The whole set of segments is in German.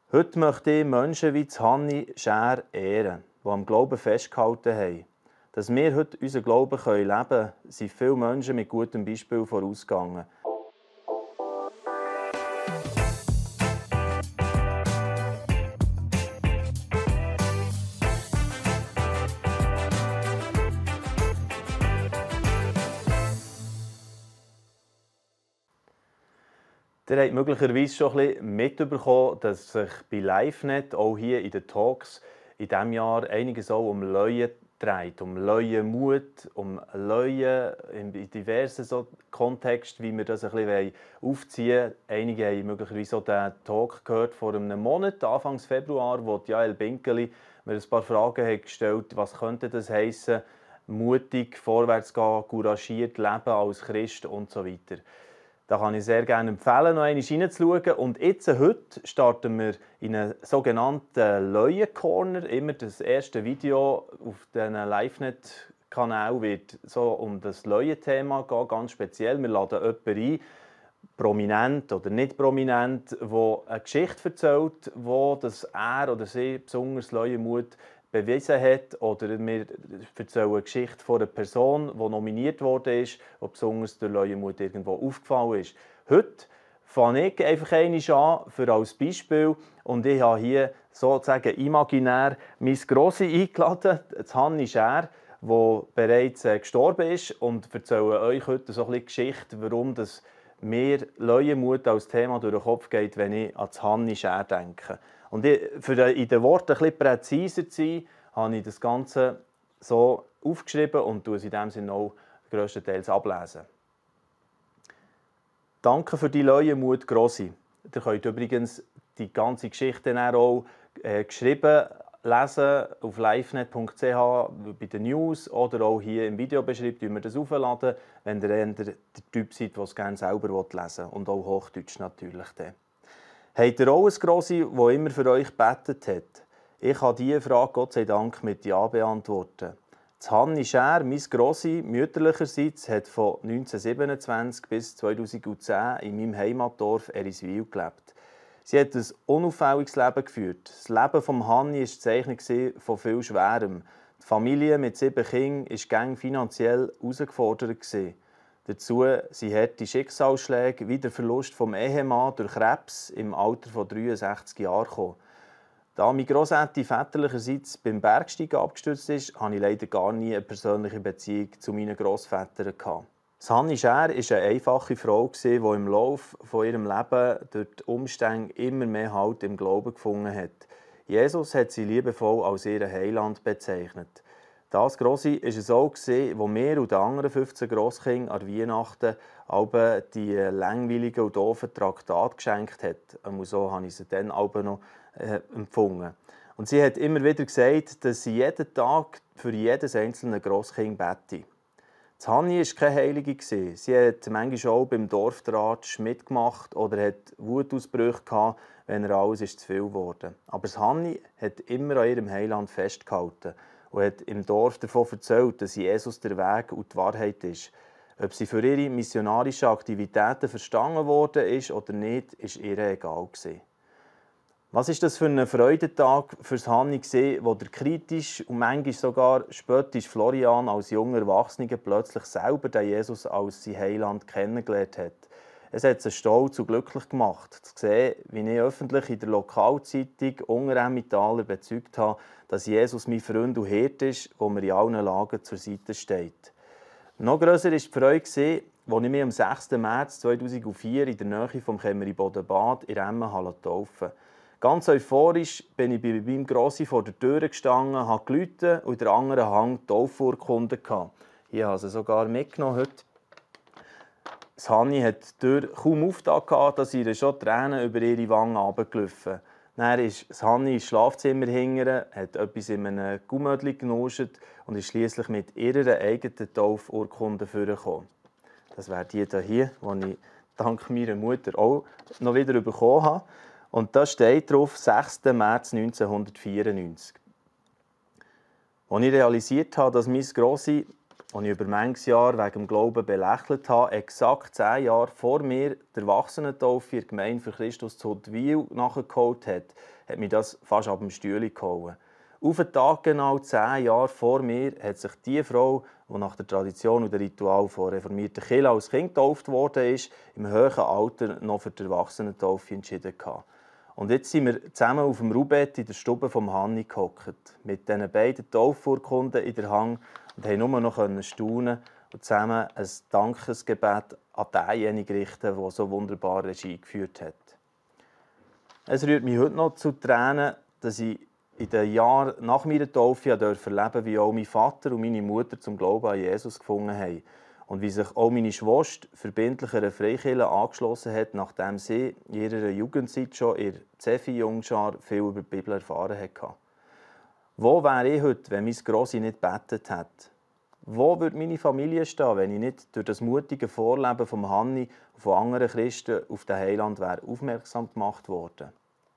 Heute möchte ich Menschen wie Hanni Schär ehren, die am Glauben festgehalten haben. Dass wir heute unseren Glauben leben können, sind viele Menschen mit gutem Beispiel vorausgegangen. Ihr habt möglicherweise schon ein bisschen mitbekommen, dass sich bei LiveNet, auch hier in den Talks, in diesem Jahr einiges auch um Leuen dreht. Um Leuenmut, um Leuen in diversen Kontexten, wie wir das ein bisschen aufziehen wollen. Einige haben möglicherweise auch den Talk gehört vor einem Monat, Anfang Februar, wo Jael Binkeli mir ein paar Fragen hat gestellt, was könnte das heissen, mutig vorwärts gehen, couragiert leben als Christ und so weiter. Da kann ich sehr gerne empfehlen, noch einmal hineinzuschauen. Und jetzt, heute, starten wir in einen sogenannten Leuen-Corner. Immer das erste Video auf diesem LiveNet-Kanal wird so um das Leuen-Thema gehen, ganz speziell. Wir laden jemanden ein, prominent oder nicht prominent, der eine Geschichte erzählt, wo dass er oder sie besonders Leuenmut bewiesen hat, oder wir erzählen eine Geschichte von einer Person, die nominiert wurde, die besonders durch Leuenmut irgendwo aufgefallen ist. Heute fange ich einfach einmal an, als Beispiel, und ich habe hier sozusagen imaginär meine Grossi eingeladen, Hanni Schär, die bereits gestorben ist, und erzähle euch heute so ein bisschen Geschichte, warum das mir Leuenmut als Thema durch den Kopf geht, wenn ich an Hanni Schär denke. Und für in den Worten ein bisschen präziser zu sein, habe ich das Ganze so aufgeschrieben und tue es in diesem Sinne auch grösstenteils ablesen. Danke für die Leuenmut, Grossi. Ihr könnt übrigens die ganze Geschichte auch geschrieben lesen auf livenet.ch bei den News oder auch hier im Videobeschrieb wir das aufladen, wenn ihr der Typ seid, der es gerne selber lesen will. Und auch Hochdeutsch natürlich. Habt ihr auch ein Grossi, der immer für euch gebetet hat? Ich kann diese Frage Gott sei Dank mit Ja beantworten. Hanni Schär, mein Grossi, mütterlicherseits, hat von 1927 bis 2010 in meinem Heimatdorf Eriswil gelebt. Sie hat ein unauffälliges Leben geführt. Das Leben von Hanni war gezeichnet von viel Schwerem. Die Familie mit 7 Kindern war gäng finanziell herausgefordert. Dazu sind harte Schicksalsschläge wie der Verlust vom Ehemann durch Krebs im Alter von 63 Jahren gekommen. Da mein Grossätti väterlicherseits beim Bergsteigen abgestürzt ist, hatte ich leider gar nie eine persönliche Beziehung zu meinen Grossvätern. Hanni Schär war eine einfache Frau, die im Laufe ihrem Leben durch die Umstände immer mehr Halt im Glauben gefunden hat. Jesus hat sie liebevoll als ihren Heiland bezeichnet. Das Grossi war es auch, wo mir und den anderen 15 Grosskindern an Weihnachten die langweiligen und doofen Traktate geschenkt hat. So habe ich sie dann noch empfunden. Und sie hat immer wieder gesagt, dass sie jeden Tag für jedes einzelne Grosskind bete. Hanni war keine Heilige. Sie hat manchmal auch beim Dorfrat mitgemacht oder hat Wutausbrüche gehabt, wenn alles zu viel wurde. Aber Hanni hat immer an ihrem Heiland festgehalten und hat im Dorf davon erzählt, dass Jesus der Weg und die Wahrheit ist. Ob sie für ihre missionarischen Aktivitäten verstanden worden ist oder nicht, ist ihr egal gewesen. Was ist das für ein Freudentag für Hanni, wo der kritisch und manchmal sogar spöttisch Florian als junger Erwachsener plötzlich selber den Jesus als sein Heiland kennengelernt hat. Es hat sie stolz und glücklich gemacht, zu sehen, wie ich öffentlich in der Lokalzeitung Unteremmentaler bezeugt habe, dass Jesus mein Freund und Hirte ist, der mir in allen Lagen zur Seite steht. Noch grösser war die Freude, als ich mich am 6. März 2004 in der Nähe vom Chemeribodenbad in Emmen taufen liess. Ganz euphorisch bin ich bei meinem Grossi vor der Tür gestanden, habe geläutet und in der anderen Hand die Taufurkunde gehabt. Hier habe ich sie sogar mitgenommen heute. Hanni hat die Tür kaum aufgetan, dass ihr schon Tränen über ihre Wangen runtergelaufen. Dann ist Hanni ins Schlafzimmer hingegangen, hat etwas in einem Gummödli genuscht und ist schliesslich mit ihrer eigenen Taufurkunde vorgekommen. Das wäre die hier, die ich dank meiner Mutter auch noch wieder bekommen habe. Und da steht drauf, 6. März 1994. Als ich realisiert habe, dass mein Grossi den ich über manches Jahr wegen dem Glauben belächelt habe, exakt 10 Jahre vor mir der Erwachsenentaufe in der Gemeinde für Christus zu Huttwil nachgeholt hat mich das fast ab dem Stühle gehauen. Auf den Tag genau 10 Jahre vor mir hat sich die Frau, die nach der Tradition und dem Ritual von reformierten Kirche als Kind getauft worden ist, im hohen Alter noch für die Erwachsenentaufe entschieden gehabt. Und jetzt sind wir zusammen auf dem Ruhbett in der Stube vom Hanni gehockt, mit diesen beiden Taufurkunden in der Hand und haben nur noch staunen und zusammen ein Dankesgebet an denjenigen richten, der so wunderbar Regie geführt hat. Es rührt mich heute noch zu Tränen, dass ich in den Jahren nach meiner Taufe erleben durfte, wie auch mein Vater und meine Mutter zum Glauben an Jesus gefunden haben. Und wie sich auch meine Schwester verbindlich einer Freikirche angeschlossen hat, nachdem sie in ihrer Jugendzeit schon in der Zefi-Jungschar viel über die Bibel erfahren hatte. Wo wäre ich heute, wenn mein Grossi nicht gebetet hätte? Wo würde meine Familie stehen, wenn ich nicht durch das mutige Vorleben von Hanni und von anderen Christen auf den Heiland wäre aufmerksam gemacht worden?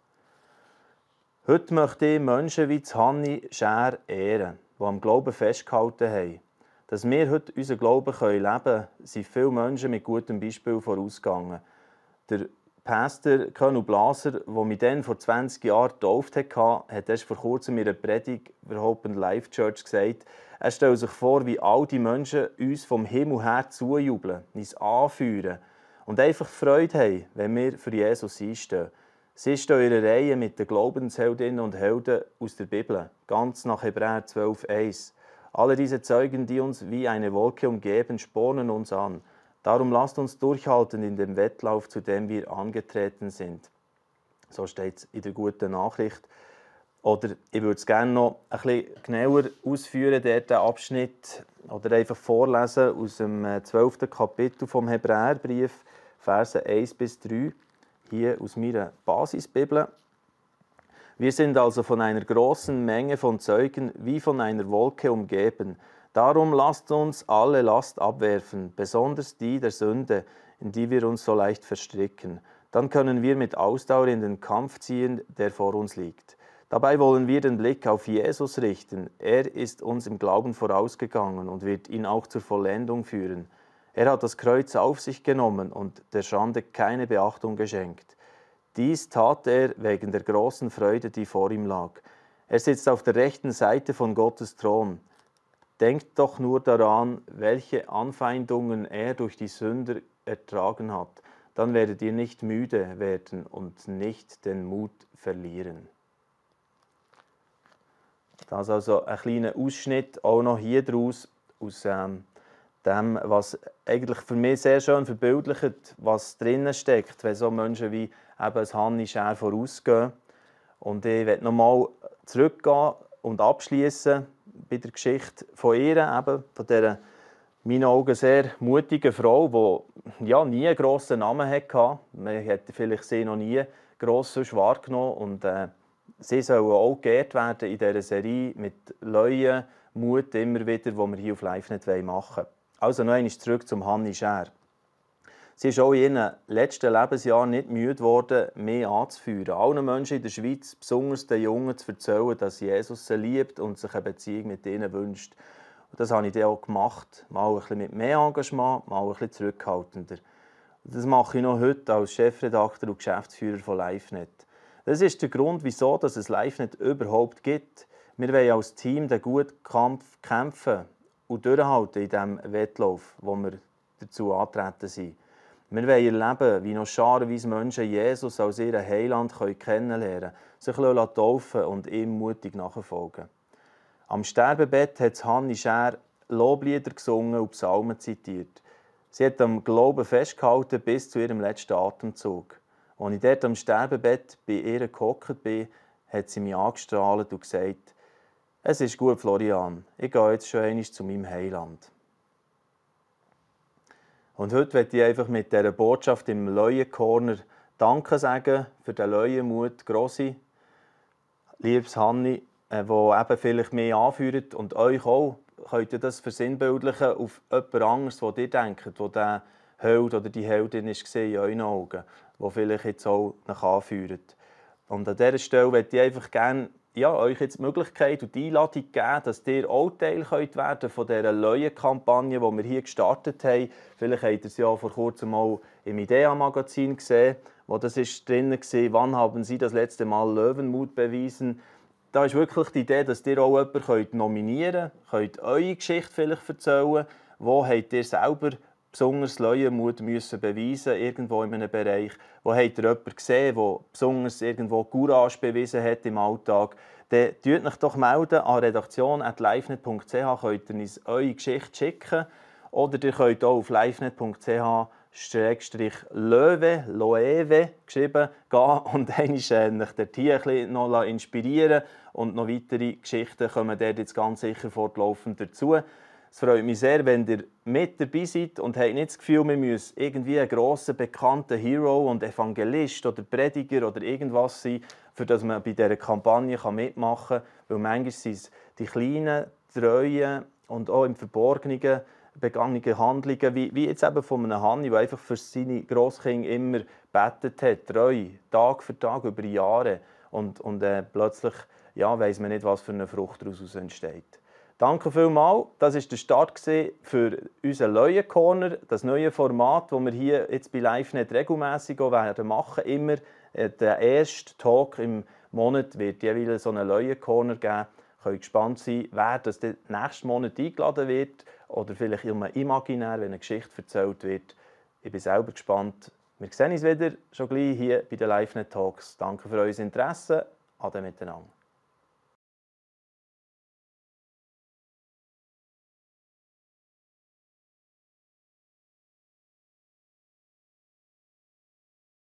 Heute möchte ich Menschen wie Hanni Schär ehren, die am Glauben festgehalten haben. Dass wir heute unseren Glauben leben können, sind viele Menschen mit gutem Beispiel vorausgegangen. Der Pastor Colonel Blaser, der mich dann vor 20 Jahren getauft hat, hat erst vor kurzem in einer Predigt der Hope and Life Church gesagt, er stellt sich vor, wie all die Menschen uns vom Himmel her zujubeln, uns anführen und einfach Freude haben, wenn wir für Jesus einstehen. Sie stehen in einer Reihe mit den Glaubensheldinnen und Helden aus der Bibel, ganz nach Hebräer 12,1. Alle diese Zeugen, die uns wie eine Wolke umgeben, spornen uns an. Darum lasst uns durchhalten in dem Wettlauf, zu dem wir angetreten sind. So steht es in der guten Nachricht. Oder ich würde es gerne noch ein bisschen genauer ausführen, den Abschnitt, oder einfach vorlesen aus dem 12. Kapitel vom Hebräerbrief, Verse 1-3, hier aus meiner Basisbibel. Wir sind also von einer großen Menge von Zeugen wie von einer Wolke umgeben. Darum lasst uns alle Last abwerfen, besonders die der Sünde, in die wir uns so leicht verstricken. Dann können wir mit Ausdauer in den Kampf ziehen, der vor uns liegt. Dabei wollen wir den Blick auf Jesus richten. Er ist uns im Glauben vorausgegangen und wird ihn auch zur Vollendung führen. Er hat das Kreuz auf sich genommen und der Schande keine Beachtung geschenkt. Dies tat er wegen der großen Freude, die vor ihm lag. Er sitzt auf der rechten Seite von Gottes Thron. Denkt doch nur daran, welche Anfeindungen er durch die Sünder ertragen hat. Dann werdet ihr nicht müde werden und nicht den Mut verlieren. Das ist also ein kleiner Ausschnitt auch noch hier draus aus dem, was eigentlich für mich sehr schön verbildlicht, was drinnen steckt, wenn so Menschen wie eben Hanni Schär vorausgehen. Und ich möchte nochmal zurückgehen und abschließen bei der Geschichte von ihr, eben, von dieser, in meinen Augen, sehr mutigen Frau, die ja nie einen grossen Namen hatte. Man hätte vielleicht sie noch nie gross wahrgenommen. Und sie sollen auch geehrt werden in dieser Serie mit neuen Mut immer wieder, die wir hier auf LiveNet machen wollen. Also noch einmal zurück zum Hanni Schär. Sie ist auch in ihren letzten Lebensjahren nicht müde geworden, mehr anzuführen. Allen Menschen in der Schweiz, besonders den Jungen, zu erzählen, dass Jesus sie liebt und sich eine Beziehung mit ihnen wünscht. Und das habe ich dann auch gemacht. Mal ein bisschen mit mehr Engagement, mal ein bisschen zurückhaltender. Und das mache ich noch heute als Chefredakteur und Geschäftsführer von LiveNet. Das ist der Grund, wieso es LiveNet überhaupt gibt. Wir wollen als Team den guten Kampf kämpfen und durchhalten in diesem Wettlauf, wo wir dazu antreten sind. Wir wollen erleben, wie noch scharenweise Menschen Jesus als ihren Heiland kennenlernen können, sich taufen und ihm mutig nachfolgen. Am Sterbebett hat Hanni Schär Loblieder gesungen und Psalmen zitiert. Sie hat am Glauben festgehalten bis zu ihrem letzten Atemzug. Als ich dort am Sterbebett bei ihr gehockt bin, hat sie mich angestrahlt und gesagt, «Es ist gut, Florian, ich gehe jetzt schon einmal zu meinem Heiland.» Und heute möchte ich einfach mit dieser Botschaft im Leuen-Corner Danke sagen für den Leuenmut, Grossi, liebes Hanni, der eben vielleicht mehr anführt und euch auch. Könnt ihr das versinnbildlichen auf jemand anderes, wo ihr denkt, wo der Held oder die Heldin war in euren Augen, wo vielleicht jetzt auch nach anführt. Und an dieser Stelle möchte ich einfach gerne euch jetzt die Möglichkeit und die Einladung gegeben, dass ihr auch Teil werden von dieser Leuen-Kampagne, die wir hier gestartet haben. Vielleicht habt ihr es ja vor kurzem mal im IDEA-Magazin gesehen, wo das drin war, «Wann haben Sie das letzte Mal Löwenmut bewiesen?» Da ist wirklich die Idee, dass ihr auch jemanden nominieren könnt, eure Geschichte vielleicht erzählen. Wo habt ihr selber besonders Leuenmut müssen beweisen irgendwo in einem Bereich? Wo habt ihr jemanden gesehen, der besonders irgendwo Courage bewiesen hat im Alltag? Dann meldet euch doch melden an redaktion@livenet.ch, könnt ihr uns eure Geschichte schicken. Oder ihr könnt auch auf livenet.ch/Löwe, Loewe geschrieben, gehen und einmal euch dort hier ein bisschen noch inspirieren. Und noch weitere Geschichten kommen dort jetzt ganz sicher fortlaufend dazu. Es freut mich sehr, wenn ihr mit dabei seid und habt nicht das Gefühl, wir müssen irgendwie ein grosser, bekannter Hero und Evangelist oder Prediger oder irgendwas sein, für das man bei dieser Kampagne mitmachen kann. Weil manchmal sind es die kleinen, treuen und auch im Verborgenen begangenen Handlungen, wie jetzt eben von einem Hanni, der einfach für seine Grosskinder immer gebetet hat, treu, Tag für Tag, über Jahre. Und plötzlich weiss man nicht, was für eine Frucht daraus entsteht. Danke vielmals. Das war der Start für unseren Leuen-Corner, das neue Format, das wir hier jetzt bei LiveNet regelmässig machen werden. Immer der erste Talk im Monat wird jeweils so einen Leuen-Corner geben. Ihr könnt gespannt sein, wer das nächsten Monat eingeladen wird oder vielleicht immer imaginär, wenn eine Geschichte erzählt wird. Ich bin selber gespannt. Wir sehen uns wieder schon gleich hier bei den LiveNet Talks. Danke für euer Interesse. Ade miteinander.